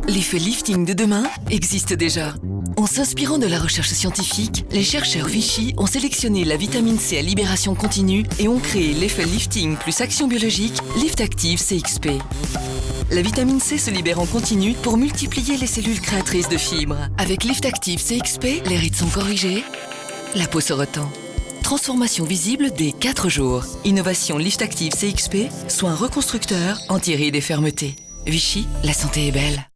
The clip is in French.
L'effet lifting de demain existe déjà. En s'inspirant de la recherche scientifique, les chercheurs Vichy ont sélectionné la vitamine C à libération continue et ont créé l'effet lifting plus action biologique Lift Active CXP. La vitamine C se libère en continu pour multiplier les cellules créatrices de fibres. Avec Lift Active CXP, les rides sont corrigées, la peau se retend. Transformation visible dès 4 jours. Innovation Lift Active CXP, soins reconstructeurs, anti-rides et fermeté. Vichy, la santé est belle.